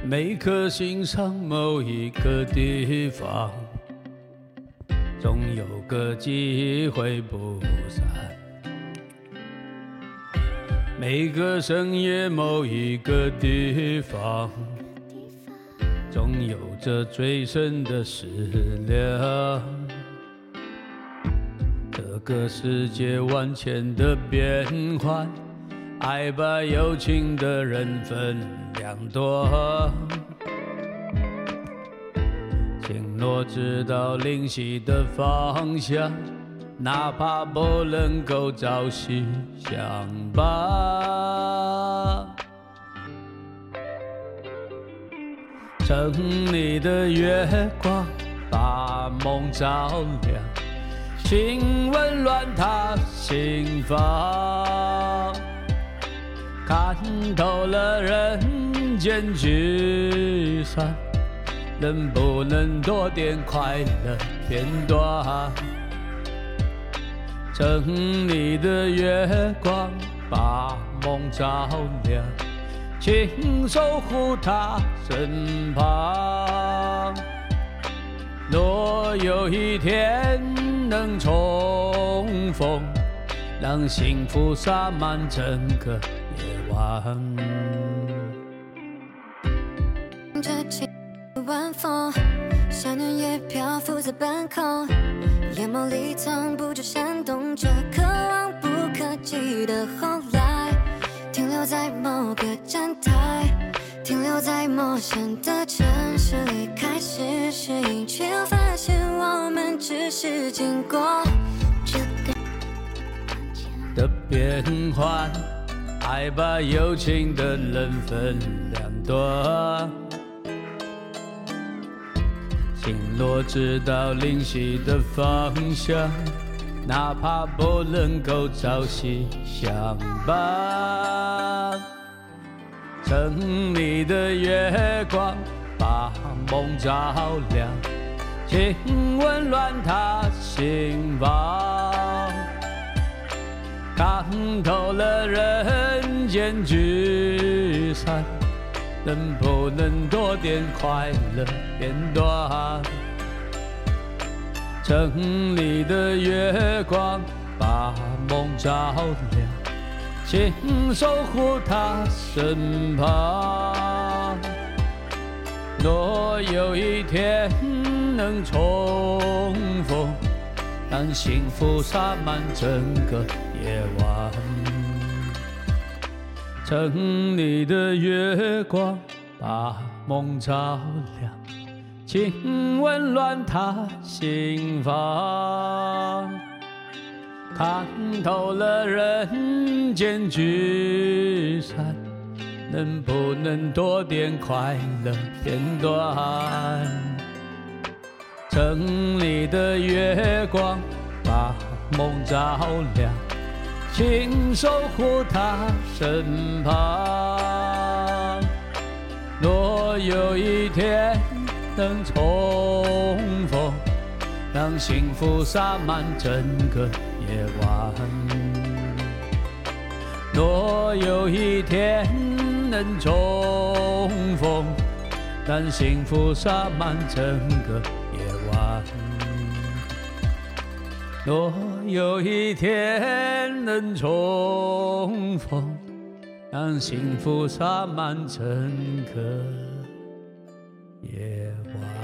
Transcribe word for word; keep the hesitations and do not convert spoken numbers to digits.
每颗心上某一个地方，总有个机会不散。每个深夜某一个地方，总有着最深的思量。这个世界万千的变幻，爱把有情的人分两端。请若知道灵犀的方向，哪怕不能够朝夕相伴。城里的月光把梦照亮，请温暖他心房。看透了人间聚散，能不能多点快乐片段？城里的月光把梦照亮，请守护他身旁。若有一天能重逢，让幸福洒满整个夜晚。 这情晚风，想念也漂浮在半空，眼眸里藏不住闪动着可望不可及的后来，停留在某个站台，停留在陌生的城市里，开始适应，却又发现我们只是经过这个的变幻，爱把有情的人分两端。请若知道灵犀的方向，哪怕不能够朝夕相伴。城里的月光把梦照亮，请温暖他心房。看透了人间聚散，能不能多点快乐片段？城里的月光把梦照亮，请守护他身旁。若有一天能重逢，让幸福洒满整个夜晚。城里的月光把梦照亮，请温暖他心房。看透了人间聚散，能不能多点快乐片段？城里的月光把梦照亮，请守护他身旁。若有一天能重逢，让幸福洒满整个夜晚。若有一天能重逢，让幸福洒满整个夜晚。若有一天能重逢，让幸福洒满整个夜晚。